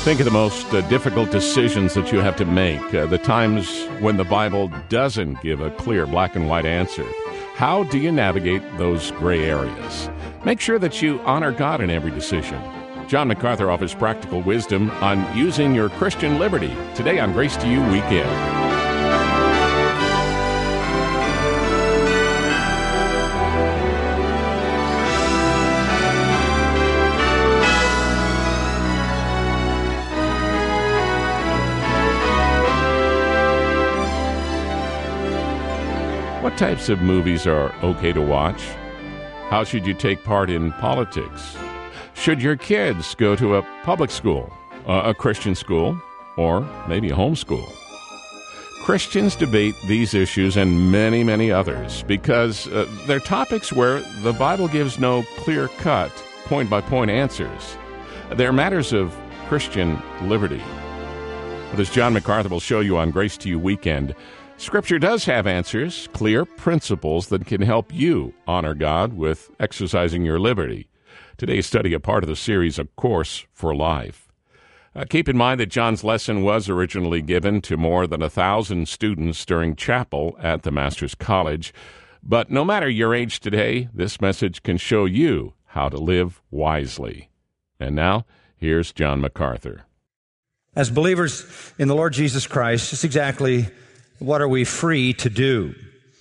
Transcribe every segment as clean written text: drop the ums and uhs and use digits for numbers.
Think of the most difficult decisions that you have to make, the times when the Bible doesn't give a clear black and white answer. How do you navigate those gray areas? Make sure that you honor God in every decision. John MacArthur offers practical wisdom on using your Christian liberty today on Grace to You Weekend. What types of movies are okay to watch? How should you take part in politics? Should your kids go to a public school, a Christian school, or maybe a homeschool? Christians debate these issues and many, many others because they're topics where the Bible gives no clear-cut, point-by-point answers. They're matters of Christian liberty. But as John MacArthur will show you on Grace to You Weekend, Scripture does have answers, clear principles that can help you honor God with exercising your liberty. Today's study, a part of the series, A Course for Life. Keep in mind that John's lesson was originally given to more than 1,000 students during chapel at the Master's College. But no matter your age today, this message can show you how to live wisely. And now, here's John MacArthur. As believers in the Lord Jesus Christ, it's exactly what are we free to do?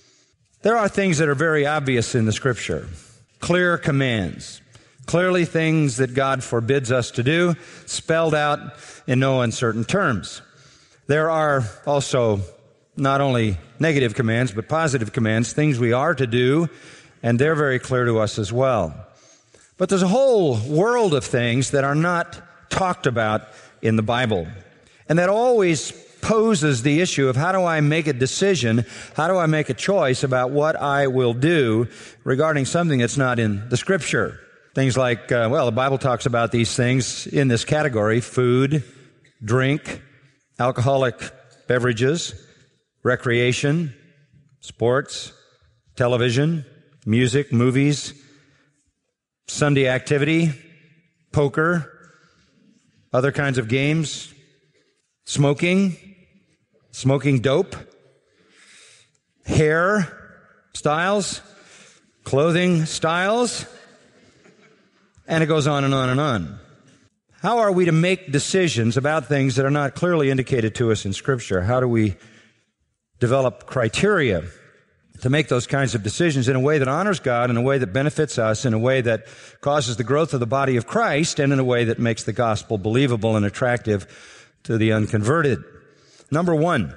There are things that are very obvious in the Scripture. Clear commands. Clearly things that God forbids us to do, spelled out in no uncertain terms. There are also not only negative commands, but positive commands, things we are to do, and they're very clear to us as well. But there's a whole world of things that are not talked about in the Bible, and that always poses the issue of how do I make a decision, how do I make a choice about what I will do regarding something that's not in the Scripture. Things like, the Bible talks about these things in this category: food, drink, alcoholic beverages, recreation, sports, television, music, movies, Sunday activity, poker, other kinds of games, smoking dope, hair styles, clothing styles, and it goes on and on and on. How are we to make decisions about things that are not clearly indicated to us in Scripture? How do we develop criteria to make those kinds of decisions in a way that honors God, in a way that benefits us, in a way that causes the growth of the body of Christ, and in a way that makes the gospel believable and attractive to the unconverted? Number one,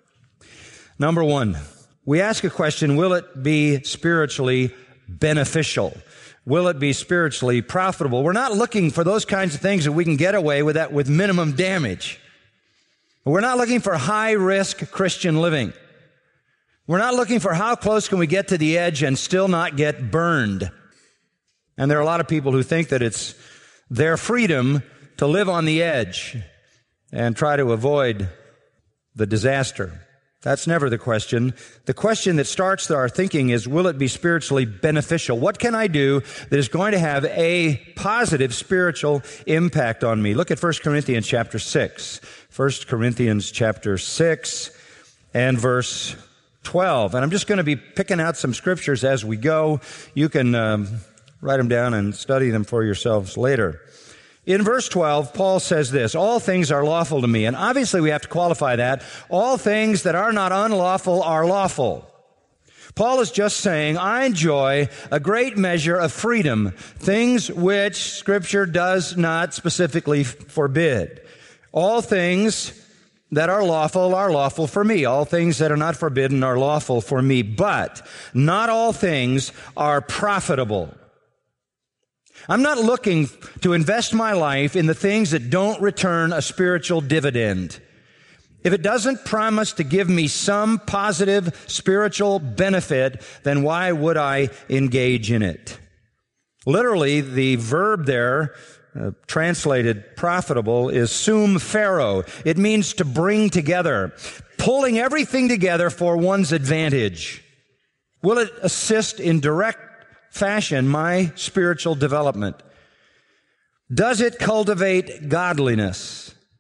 we ask a question: will it be spiritually beneficial? Will it be spiritually profitable? We're not looking for those kinds of things that we can get away with that with minimum damage. We're not looking for high-risk Christian living. We're not looking for how close can we get to the edge and still not get burned. And there are a lot of people who think that it's their freedom to live on the edge and try to avoid the disaster. That's never the question. The question that starts our thinking is, will it be spiritually beneficial? What can I do that is going to have a positive spiritual impact on me? Look at 1 Corinthians chapter 6. 1 Corinthians chapter 6 and verse 12. And I'm just going to be picking out some scriptures as we go. You can write them down and study them for yourselves later. In verse 12, Paul says this: all things are lawful to me. And obviously we have to qualify that. All things that are not unlawful are lawful. Paul is just saying, I enjoy a great measure of freedom, things which Scripture does not specifically forbid. All things that are lawful for me. All things that are not forbidden are lawful for me. But not all things are profitable. I'm not looking to invest my life in the things that don't return a spiritual dividend. If it doesn't promise to give me some positive spiritual benefit, then why would I engage in it? Literally, the verb there, translated profitable, is sum phero. It means to bring together, pulling everything together for one's advantage. Will it assist in direct fashion my spiritual development? Does it cultivate godliness?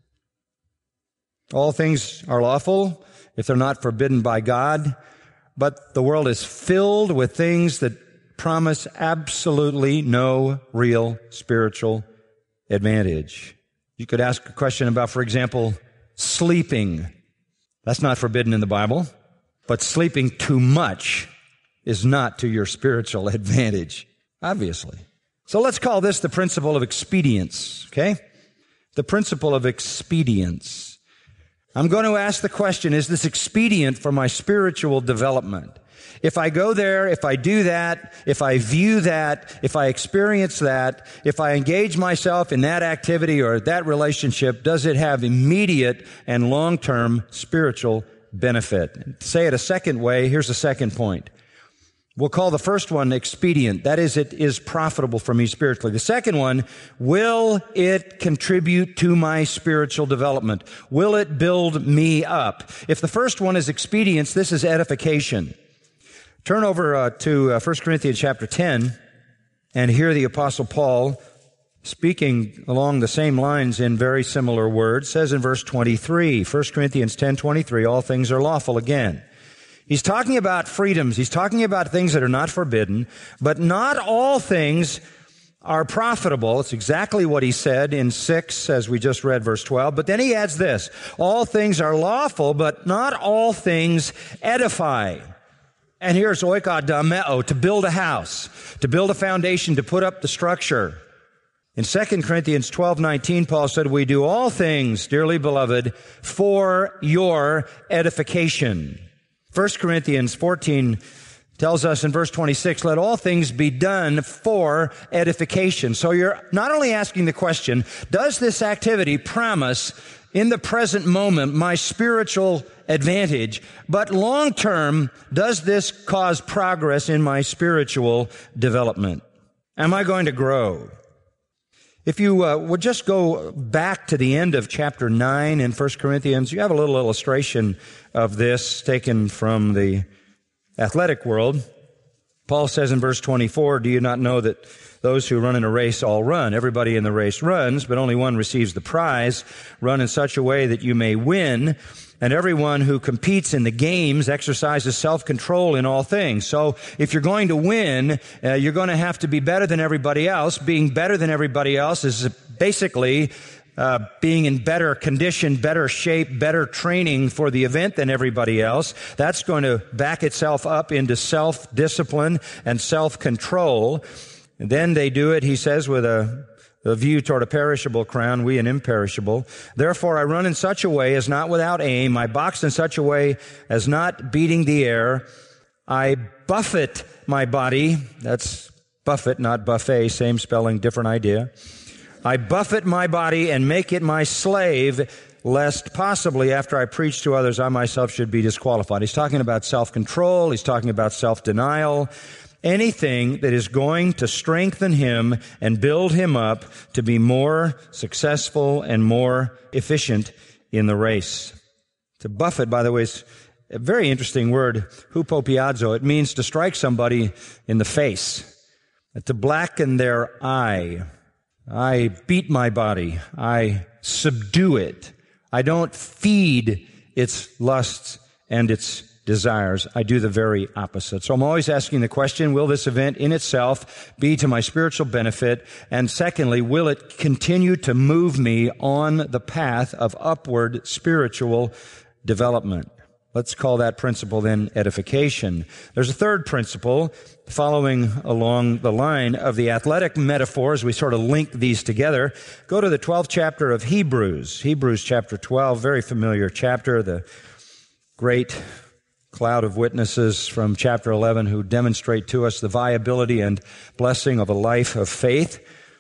All things are lawful if they're not forbidden by God, but the world is filled with things that promise absolutely no real spiritual advantage. You could ask a question about, for example, sleeping. That's not forbidden in the Bible, but sleeping too much is not to your spiritual advantage, obviously. So let's call this the principle of expedience, okay? The principle of expedience. I'm going to ask the question, is this expedient for my spiritual development? If I go there, if I do that, if I view that, if I experience that, if I engage myself in that activity or that relationship, does it have immediate and long-term spiritual benefit? To say it a second way, here's the second point. We'll call the first one expedient. That is, it is profitable for me spiritually. The second one, will it contribute to my spiritual development? Will it build me up? If the first one is expedience, this is edification. Turn over to 1 Corinthians chapter 10 and hear the Apostle Paul speaking along the same lines in very similar words. It says in verse 23, 1 Corinthians 10:23, all things are lawful again. He's talking about freedoms. He's talking about things that are not forbidden, but not all things are profitable. It's exactly what he said in 6, as we just read, verse 12. But then he adds this, all things are lawful, but not all things edify. And here's oikodameo, to build a house, to build a foundation, to put up the structure. In 2 Corinthians 12:19, Paul said, we do all things, dearly beloved, for your edification. 1 Corinthians 14 tells us in verse 26, let all things be done for edification. So you're not only asking the question, does this activity promise in the present moment my spiritual advantage, but long term, does this cause progress in my spiritual development? Am I going to grow? If you would just go back to the end of chapter 9 in 1 Corinthians, you have a little illustration of this taken from the athletic world. Paul says in verse 24, do you not know that those who run in a race all run? Everybody in the race runs, but only one receives the prize. Run in such a way that you may win. And everyone who competes in the games exercises self-control in all things. So if you're going to win, you're going to have to be better than everybody else. Being better than everybody else is basically being in better condition, better shape, better training for the event than everybody else. That's going to back itself up into self-discipline and self-control. And then they do it, he says, with a view toward a perishable crown, we an imperishable. Therefore I run in such a way as not without aim. I box in such a way as not beating the air. I buffet my body. That's buffet, not buffet. Same spelling, different idea. I buffet my body and make it my slave, lest possibly after I preach to others, I myself should be disqualified. He's talking about self-control. He's talking about self-denial. Anything that is going to strengthen him and build him up to be more successful and more efficient in the race. To buffet, by the way, is a very interesting word, hupopiazo. It means to strike somebody in the face, to blacken their eye. I beat my body. I subdue it. I don't feed its lusts and its desires. I do the very opposite. So I'm always asking the question, will this event in itself be to my spiritual benefit? And secondly, will it continue to move me on the path of upward spiritual development? Let's call that principle then edification. There's a third principle following along the line of the athletic metaphors. We sort of link these together. Go to the 12th chapter of Hebrews. Hebrews chapter 12, very familiar chapter, the great cloud of witnesses from chapter 11 who demonstrate to us the viability and blessing of a life of faith.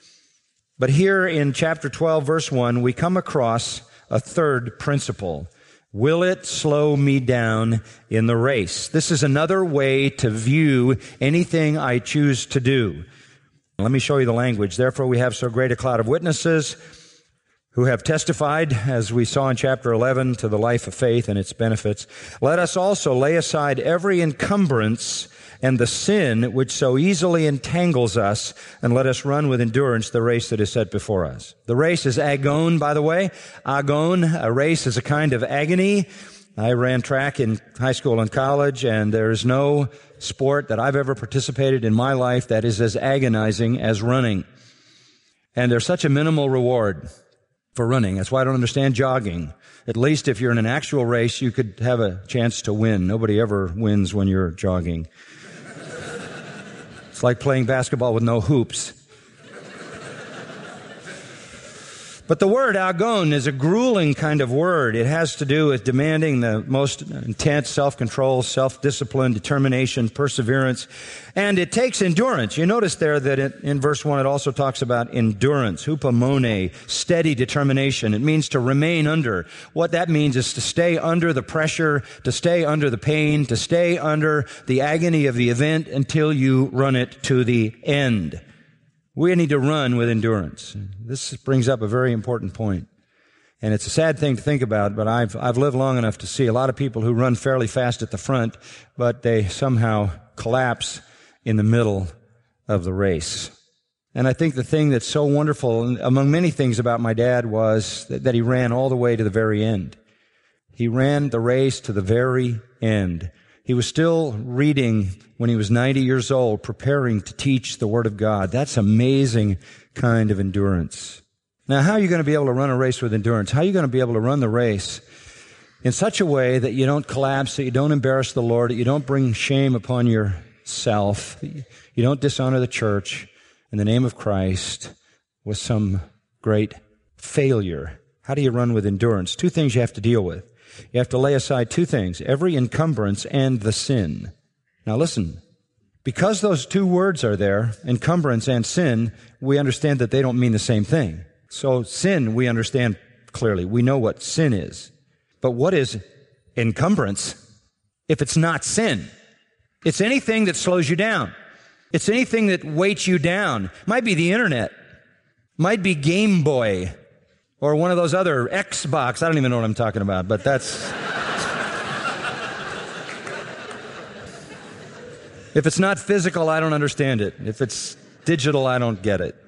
But here in chapter 12, verse 1, we come across a third principle. Will it slow me down in the race? This is another way to view anything I choose to do. Let me show you the language. Therefore, we have so great a cloud of witnesses who have testified, as we saw in chapter 11, to the life of faith and its benefits. Let us also lay aside every encumbrance and the sin which so easily entangles us, and let us run with endurance the race that is set before us. The race is agon, by the way. Agon, a race is a kind of agony. I ran track in high school and college, and there is no sport that I've ever participated in my life that is as agonizing as running. And there's such a minimal reward for running. That's why I don't understand jogging. At least if you're in an actual race, you could have a chance to win. Nobody ever wins when you're jogging. It's like playing basketball with no hoops. But the word agon is a grueling kind of word. It has to do with demanding the most intense self-control, self-discipline, determination, perseverance. And it takes endurance. You notice there that in verse 1 it also talks about endurance, hupomone, steady determination. It means to remain under. What that means is to stay under the pressure, to stay under the pain, to stay under the agony of the event until you run it to the end. We need to run with endurance. This brings up a very important point. And it's a sad thing to think about, but I've lived long enough to see a lot of people who run fairly fast at the front, but they somehow collapse in the middle of the race. And I think the thing that's so wonderful, among many things about my dad, was that he ran all the way to the very end. He ran the race to the very end. He was still reading when he was 90 years old, preparing to teach the Word of God. That's amazing kind of endurance. Now, how are you going to be able to run a race with endurance? How are you going to be able to run the race in such a way that you don't collapse, that you don't embarrass the Lord, that you don't bring shame upon yourself, you don't dishonor the church in the name of Christ with some great failure? How do you run with endurance? Two things you have to deal with. You have to lay aside two things, every encumbrance and the sin. Now listen, because those two words are there, encumbrance and sin, we understand that they don't mean the same thing. So sin, we understand clearly. We know what sin is. But what is encumbrance if it's not sin? It's anything that slows you down. It's anything that weights you down. Might be the internet. Might be Game Boy. Or one of those other Xbox. I don't even know what I'm talking about, but that's... If it's not physical, I don't understand it. If it's digital, I don't get it.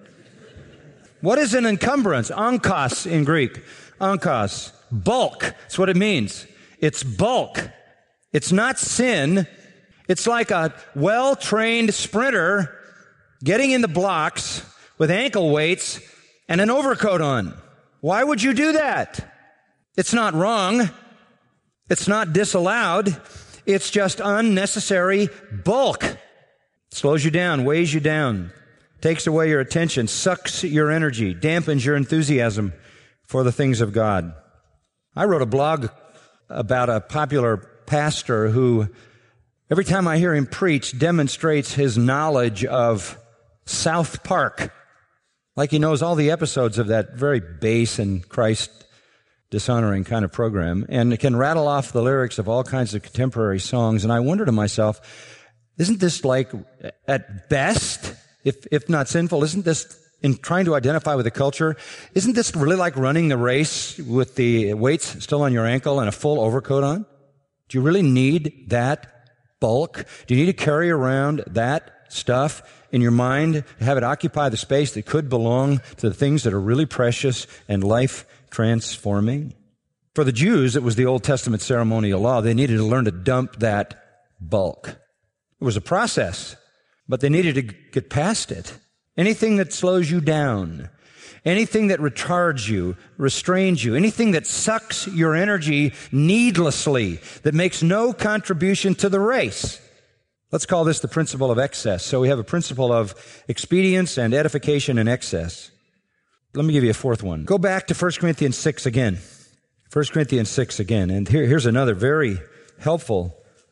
What is an encumbrance? Onkos in Greek. Onkos. Bulk. That's what it means. It's bulk. It's not sin. It's like a well-trained sprinter getting in the blocks with ankle weights and an overcoat on. Why would you do that? It's not wrong. It's not disallowed. It's just unnecessary bulk. It slows you down, weighs you down, takes away your attention, sucks your energy, dampens your enthusiasm for the things of God. I wrote a blog about a popular pastor who, every time I hear him preach, demonstrates his knowledge of South Park. Like he knows all the episodes of that very base and Christ-dishonoring kind of program, and can rattle off the lyrics of all kinds of contemporary songs. And I wonder to myself, isn't this like, at best, if not sinful, isn't this, in trying to identify with the culture, isn't this really like running the race with the weights still on your ankle and a full overcoat on? Do you really need that bulk? Do you need to carry around that stuff in your mind, to have it occupy the space that could belong to the things that are really precious and life-transforming? For the Jews, it was the Old Testament ceremonial law. They needed to learn to dump that bulk. It was a process, but they needed to get past it. Anything that slows you down, anything that retards you, restrains you, anything that sucks your energy needlessly, that makes no contribution to the race. Let's call this the principle of excess. So we have a principle of expedience and edification and excess. Let me give you a fourth one. Go back to 1 Corinthians 6 again. 1 Corinthians 6 again. And here's another very helpful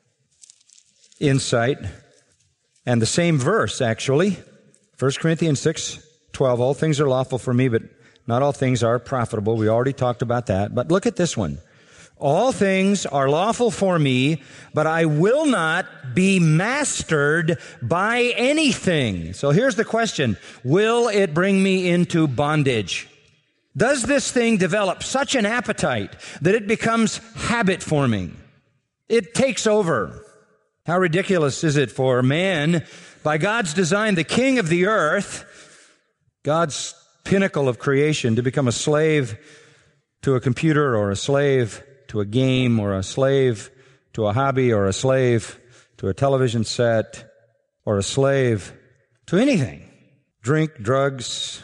insight. And the same verse, actually. 1 Corinthians 6:12. All things are lawful for me, but not all things are profitable. We already talked about that. But look at this one. All things are lawful for me, but I will not be mastered by anything. So here's the question. Will it bring me into bondage? Does this thing develop such an appetite that it becomes habit forming? It takes over. How ridiculous is it for man, by God's design, the king of the earth, God's pinnacle of creation, to become a slave to a computer or a slave to a game or a slave to a hobby or a slave to a television set or a slave to anything. Drink, drugs,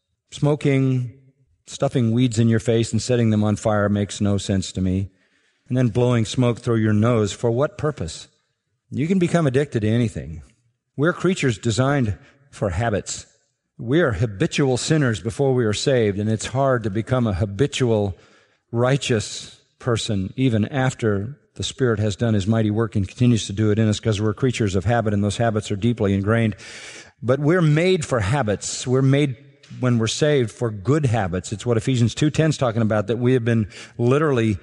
smoking, stuffing weeds in your face and setting them on fire makes no sense to me. And then blowing smoke through your nose, for what purpose? You can become addicted to anything. We're creatures designed for habits. We are habitual sinners before we are saved, and it's hard to become a habitual righteous person even after the Spirit has done His mighty work and continues to do it in us, because we're creatures of habit, and those habits are deeply ingrained. But we're made for habits. We're made, when we're saved, for good habits. It's what Ephesians 2:10 is talking about, that we have been literally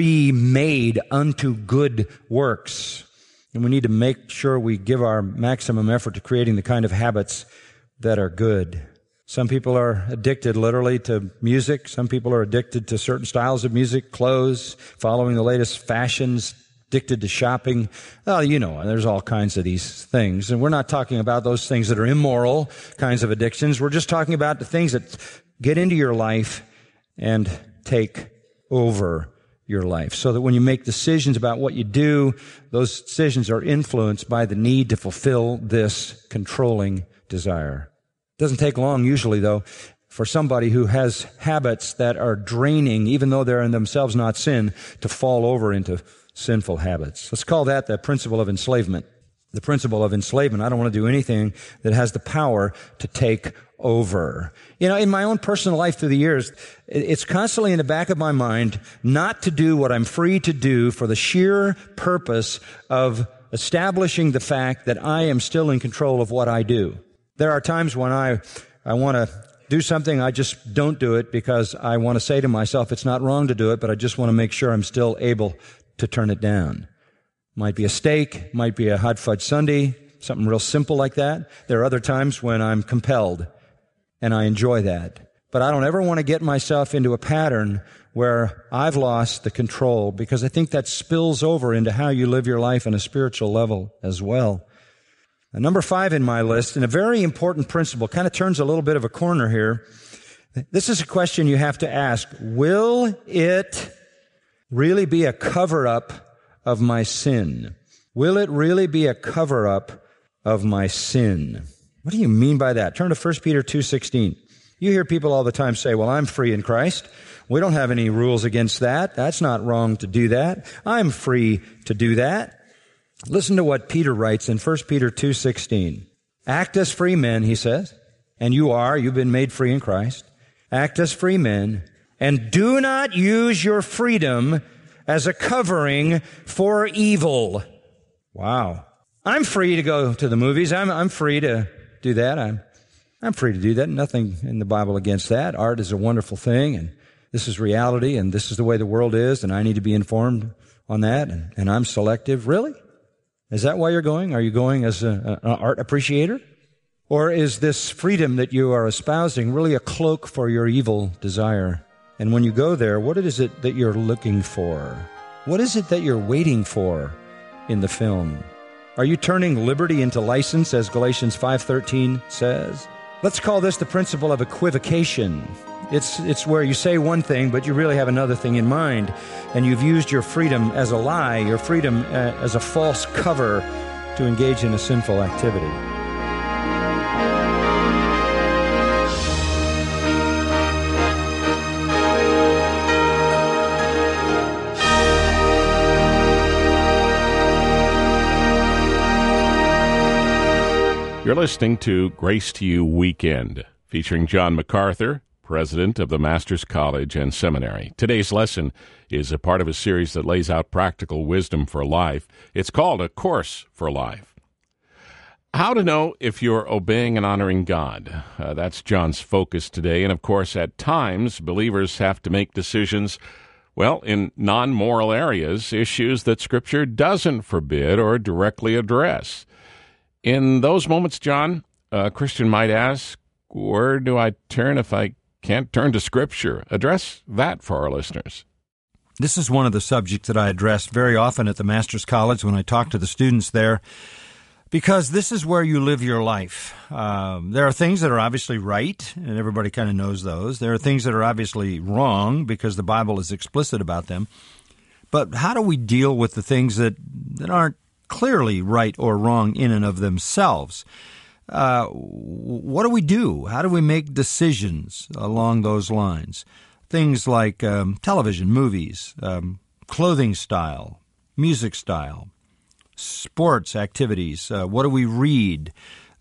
remade unto good works. And we need to make sure we give our maximum effort to creating the kind of habits that are good. Some people are addicted literally to music. Some people are addicted to certain styles of music, clothes, following the latest fashions, addicted to shopping. Well, there's all kinds of these things. And we're not talking about those things that are immoral kinds of addictions. We're just talking about the things that get into your life and take over your life, so that when you make decisions about what you do, those decisions are influenced by the need to fulfill this controlling desire. It doesn't take long usually, though, for somebody who has habits that are draining, even though they're in themselves not sin, to fall over into sinful habits. Let's call that the principle of enslavement. The principle of enslavement. I don't want to do anything that has the power to take over. In my own personal life through the years, it's constantly in the back of my mind not to do what I'm free to do for the sheer purpose of establishing the fact that I am still in control of what I do. There are times when I want to do something, I just don't do it because I want to say to myself, it's not wrong to do it, but I just want to make sure I'm still able to turn it down. Might be a steak, might be a hot fudge sundae, something real simple like that. There are other times when I'm compelled, and I enjoy that. But I don't ever want to get myself into a pattern where I've lost the control, because I think that spills over into how you live your life on a spiritual level as well. And number 5 in my list, and a very important principle, kind of turns a little bit of a corner here. This is a question you have to ask. Will it really be a cover-up of my sin? Will it really be a cover-up of my sin? What do you mean by that? Turn to 1 Peter 2:16. You hear people all the time say, well, I'm free in Christ. We don't have any rules against that. That's not wrong to do that. I'm free to do that. Listen to what Peter writes in 1 Peter 2:16. Act as free men, he says, and you've been made free in Christ. Act as free men, and do not use your freedom as a covering for evil. Wow. I'm free to go to the movies. I'm free to do that. I'm free to do that. Nothing in the Bible against that. Art is a wonderful thing, and this is reality, and this is the way the world is, and I need to be informed on that, and I'm selective. Really? Is that why you're going? Are you going as an art appreciator? Or is this freedom that you are espousing really a cloak for your evil desire? And when you go there, what is it that you're looking for? What is it that you're waiting for in the film? Are you turning liberty into license, as Galatians 5:13 says? Let's call this the principle of equivocation. It's where you say one thing, but you really have another thing in mind, and you've used your freedom as a lie, your freedom as a false cover to engage in a sinful activity. You're listening to Grace to You Weekend, featuring John MacArthur, president of the Master's College and Seminary. Today's lesson is a part of a series that lays out practical wisdom for life. It's called A Course for Life. How to know if you're obeying and honoring God. That's John's focus today. And of course, at times, believers have to make decisions, in non-moral areas, issues that Scripture doesn't forbid or directly address. In those moments, John, a Christian might ask, where do I turn if I can't turn to Scripture? Address that for our listeners. This is one of the subjects that I address very often at the Master's College when I talk to the students there, because this is where you live your life. There are things that are obviously right, and everybody kind of knows those. There are things that are obviously wrong because the Bible is explicit about them. But how do we deal with the things that aren't clearly right or wrong in and of themselves? What do we do? How do we make decisions along those lines? Things like television, movies, clothing style, music style, sports activities. What do we read?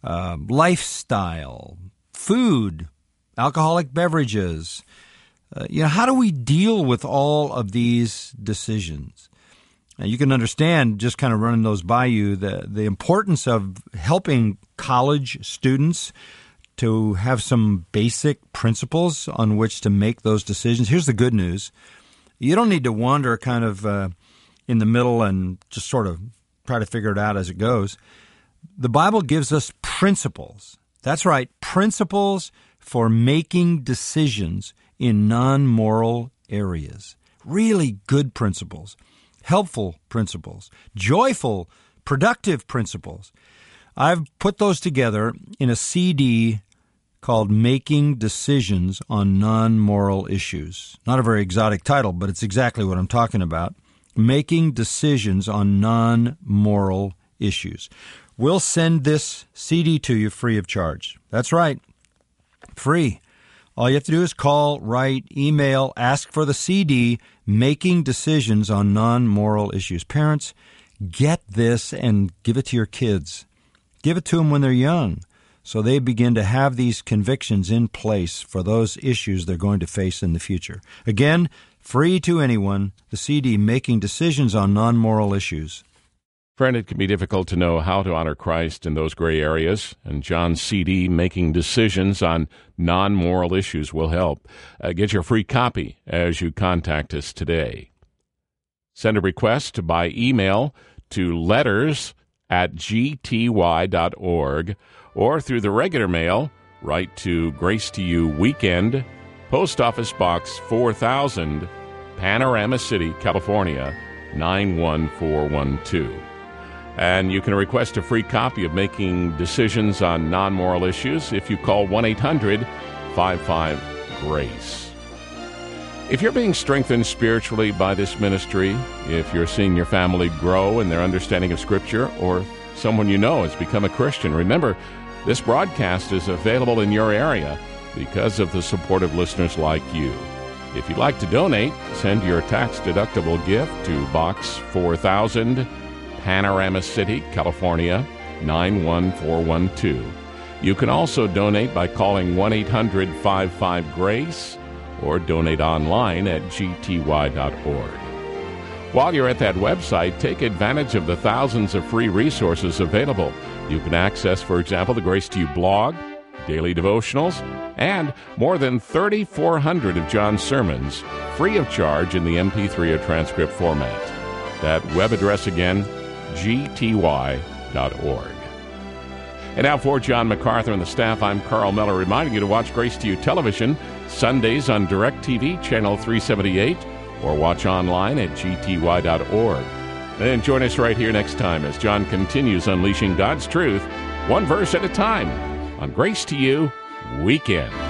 Lifestyle, food, alcoholic beverages. How do we deal with all of these decisions? Now, you can understand, just kind of running those by you, the importance of helping college students to have some basic principles on which to make those decisions. Here's the good news. You don't need to wander kind of in the middle and just sort of try to figure it out as it goes. The Bible gives us principles. That's right, principles for making decisions in non-moral areas. Really good principles, helpful principles, joyful, productive principles. I've put those together in a CD called Making Decisions on Non-Moral Issues. Not a very exotic title, but it's exactly what I'm talking about. Making Decisions on Non-Moral Issues. We'll send this CD to you free of charge. That's right, free. All you have to do is call, write, email, ask for the CD, Making Decisions on Non-Moral Issues. Parents, get this and give it to your kids. Give it to them when they're young, so they begin to have these convictions in place for those issues they're going to face in the future. Again, free to anyone, the CD, Making Decisions on Non-Moral Issues. Friend, it can be difficult to know how to honor Christ in those gray areas, and John's CD, Making Decisions on Non-Moral Issues, will help. Get your free copy as you contact us today. Send a request by email to letters@gty.org, or through the regular mail, write to Grace to You Weekend, Post Office Box 4000, Panorama City, California, 91412. And you can request a free copy of Making Decisions on Non-Moral Issues if you call 1-800-55-GRACE. If you're being strengthened spiritually by this ministry, if you're seeing your family grow in their understanding of Scripture, or someone you know has become a Christian, remember, this broadcast is available in your area because of the support of listeners like you. If you'd like to donate, send your tax-deductible gift to Box 4000, Panorama City, California, 91412. You can also donate by calling 1-800-55-GRACE or donate online at gty.org. While you're at that website, take advantage of the thousands of free resources available. You can access, for example, the Grace to You blog, daily devotionals, and more than 3,400 of John's sermons free of charge in the MP3 or transcript format. That web address again, gty.org. And now for John MacArthur and the staff, I'm Carl Miller, reminding you to watch Grace to You television Sundays on DirecTV, channel 378, or watch online at gty.org. And join us right here next time as John continues unleashing God's truth, one verse at a time, on Grace to You Weekend.